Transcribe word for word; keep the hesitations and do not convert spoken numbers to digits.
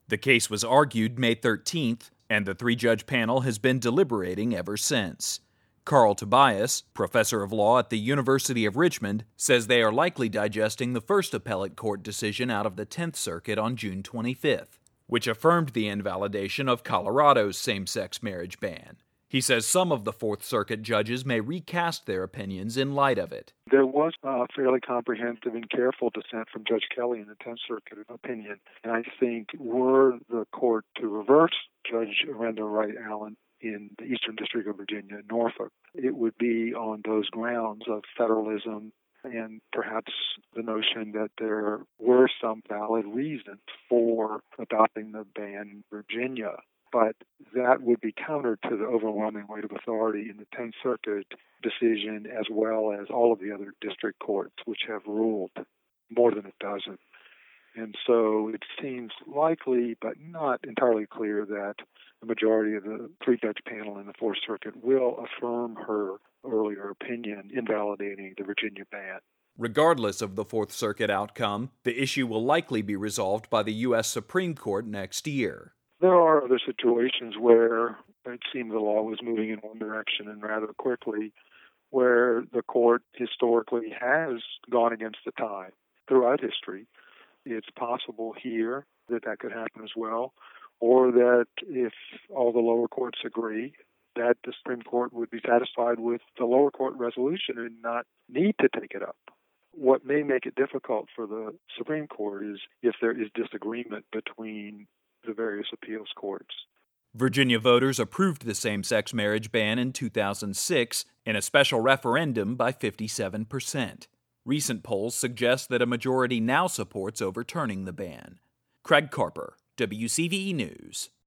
The case was argued May thirteenth, and the three-judge panel has been deliberating ever since. Carl Tobias, professor of law at the University of Richmond, says they are likely digesting the first appellate court decision out of the Tenth Circuit on June twenty-fifth, which affirmed the invalidation of Colorado's same-sex marriage ban. He says some of the Fourth Circuit judges may recast their opinions in light of it. There was a fairly comprehensive and careful dissent from Judge Kelly in the Tenth Circuit opinion, and I think were the court to reverse Judge Arenda Wright Allen in the Eastern District of Virginia, Norfolk, it would be on those grounds of federalism and perhaps the notion that there were some valid reasons for adopting the ban in Virginia. But that would be counter to the overwhelming weight of authority in the Tenth Circuit decision, as well as all of the other district courts, which have ruled more than a dozen. And so it seems likely, but not entirely clear, that the majority of the three-judge panel in the Fourth Circuit will affirm her earlier opinion invalidating the Virginia ban. Regardless of the Fourth Circuit outcome, the issue will likely be resolved by the U S Supreme Court next year. There are other situations where it seemed the law was moving in one direction and rather quickly, where the court historically has gone against the tide throughout history. It's possible here that that could happen as well, or that if all the lower courts agree, that the Supreme Court would be satisfied with the lower court resolution and not need to take it up. What may make it difficult for the Supreme Court is if there is disagreement between the various appeals courts. Virginia voters approved the same-sex marriage ban in two thousand six in a special referendum by fifty-seven percent. Recent polls suggest that a majority now supports overturning the ban. Craig Carper, W C V E News.